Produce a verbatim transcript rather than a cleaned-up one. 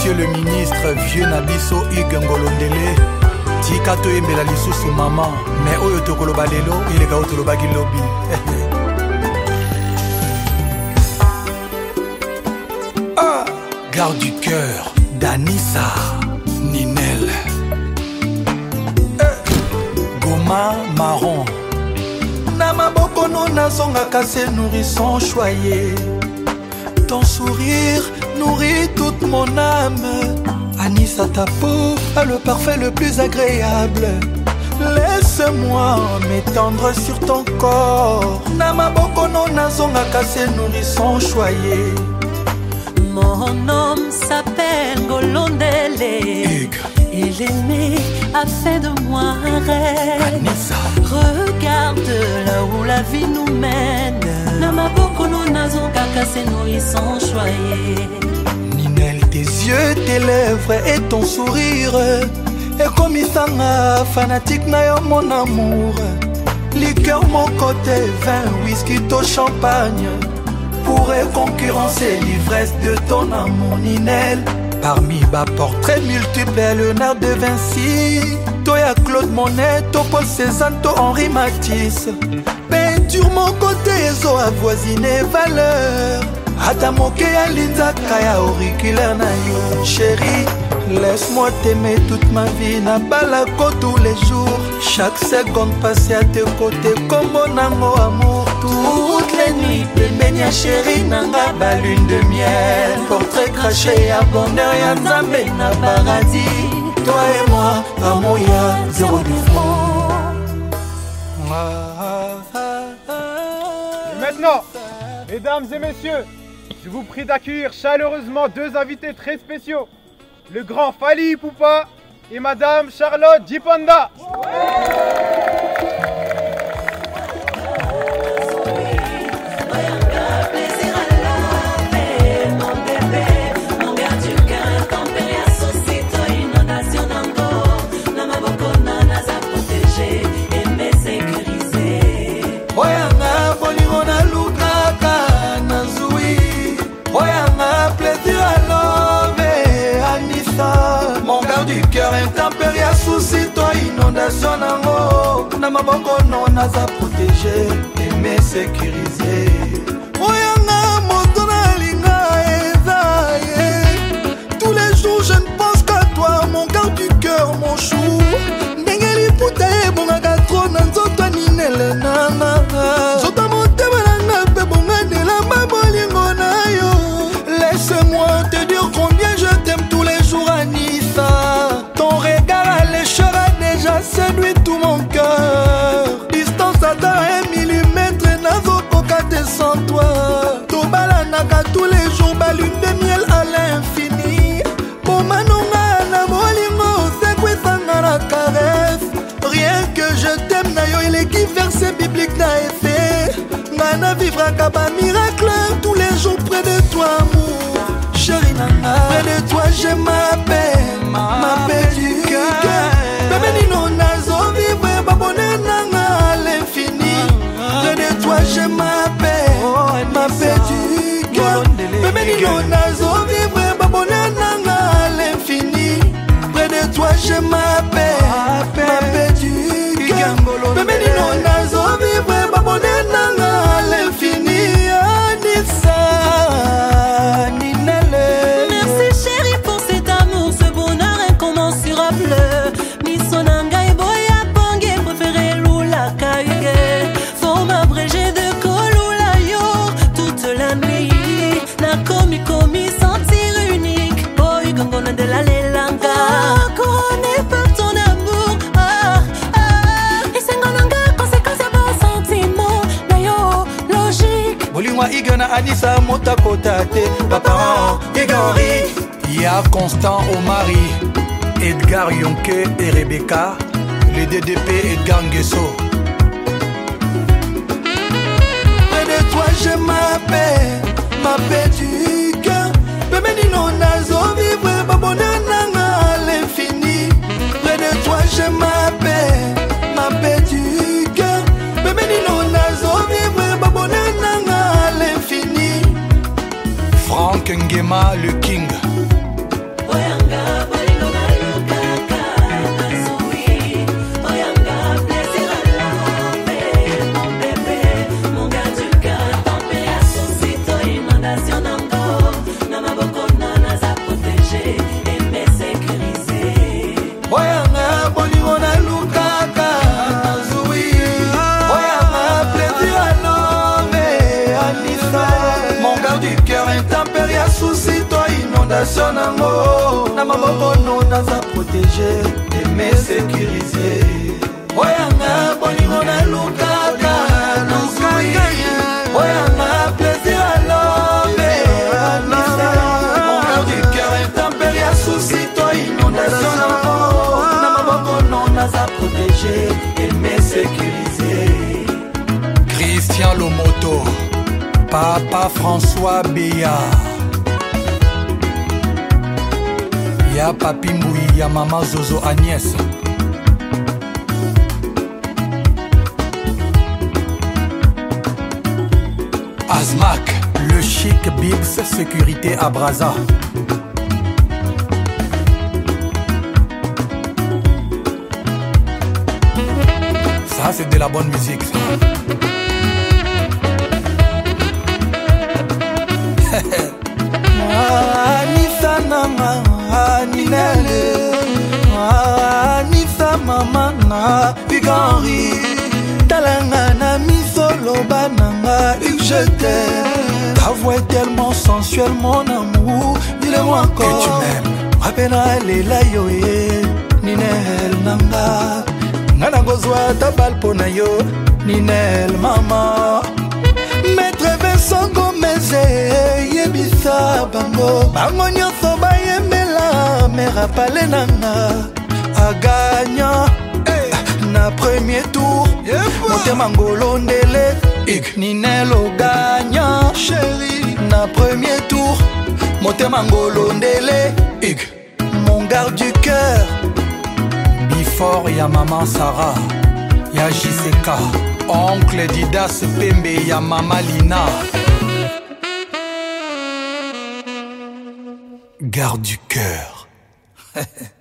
Monsieur le ministre, vieux Nabiso Hugues Ngolondele, tika toyembela lisusu maman, mais oyo tokoloba lelo ileka oyo tolobaki lobi. Ah, garde du cœur, Danissa, Ninel, eh, Goma marron. Na maboko no nazongaka se nourrisson choyé. Ton sourire nourrit toute mon âme. Anissa, ta peau a le parfait le plus agréable. Laisse-moi m'étendre sur ton corps. Namaboko no nazonga kase nourrisson choyé. Mon homme s'appelle Ngolondele. Et l'aimé a fait de moi un rêve. Anissa, regarde là où la vie nous mène. Namaboko no nazonga kase nourrisson choyé. Ninel, tes yeux, tes lèvres et ton sourire et comme Isanga, fanatique na yo mon amour. Liqueur mon côté, vin, whisky, to champagne pourrait concurrencer l'ivresse de ton amour, Ninel. Parmi bas portraits multiples, Léonard de Vinci, Toya Claude Monet, to Paul Cézanne, to Henri Matisse. Peinture mon côté, zo avoisiné valeur. Ata moke ya linzaka ya auriculaire na yo. Chérie, laisse-moi t'aimer toute ma vie. Na balako tous les jours. Chaque seconde passée à tes côtés comme mon amour, amour. Toutes les nuits, pembeni ya chérie nanga ba lune de miel. Portrait craché ya bonheur ya nzambe na paradis. Toi et moi, amour ya zéro du front. Et maintenant, mesdames et messieurs, je vous prie d'accueillir chaleureusement deux invités très spéciaux. Le grand Fally Ipupa et Madame Charlotte Djipanda. Intempérie à souci, toi inondation nango. Na maboko non naza protégé, aimé sécurisé. Oyanga moto na linga ezaye. Tous les jours je ne pense qu'à toi, mon garde du cœur, mon chou. Ndengeli putae bongaka tro na nzoto ninele nana. Zota motema nanga pe bongane la mabolingo na yo. Laisse-moi te dire combien je t'aime tous les jours, Anissa. Ton regard allécheur a déjà séduit tout mon cœur. Distance à un millimètre, nazokoka te sans toi. Tobalanaka tous les jours, ba lune de miel à l'infini. Pomanonga na bolingo, c'est quoi ça na caresse. Rien que je t'aime na yo, il est qui verset biblique na effet. Nana vivra kaba miracle tous les jours près de toi, amour. Chérie nana, près de toi je m'appelle, ma paix du cœur. Bébé Nino nazo vivre, babonné nana à l'infini. Près de toi je m'appelle, ma paix du cœur. Bébé Nino nazo vivre, babonné nana à l'infini. Près de toi je m'appelle, ma paix du cœur. Bébé Nino nazo vivre, babonné nana à l'infini. Anissa. De la lelanga, couronné par ton amour. Ah, ah. Et c'est un conséquence à vos sentiments. D'ailleurs, logique. Bolingwa Igana Anissa Motakotate. Papa Igori. Ya Constant Omari, Edgar Yonke et Rebecca. Le D D P Edgar Nguesso. Près de toi je m'appelle, ma paix du cœur. Bébé Nino nazo vivre. À l'infini, près de toi je m'appelle, ma paix du cœur. Bébé Nino nazo vivre, babone nanga à l'infini. Franck Ngema le King. inondation nango na maboko no naza protégé aimé sécurisé oyanga bolingo na lukaka nazui oyanga plaisir à l'homme mon cœur du cœur intempérie à souci toi inondation nango na maboko no naza protégé aimé sécurisé Christian Lomoto Papa François Béa Ya Papi Mboui, ya Maman Zozo Agnès Azmac, le chic Biggs, sécurité à Brazza. Ça c'est de la bonne musique ça. Anissa nana, Ninele, Anissa mama na Bigori, talanga na misolo bananga, je t'aime. Ta voix est tellement sensuelle mon amour, dis-le-moi encore. Que tu m'aimes. Rapena lela yoye, Ninel nanga, ngana gozwa tabal pona yo, Ninel mama. Maître Vincent Gomez yebisa bango bango nyonso bayembela mera pale nanga aganya hey. Na premier tour yeah, motema ngolo ndele Ninelo ganya chéri na premier tour motema ngolo ndele mon garde du cœur Before ya maman Sarah ya J C K Oncle Didas Pembe ya Mama Lina Garde du cœur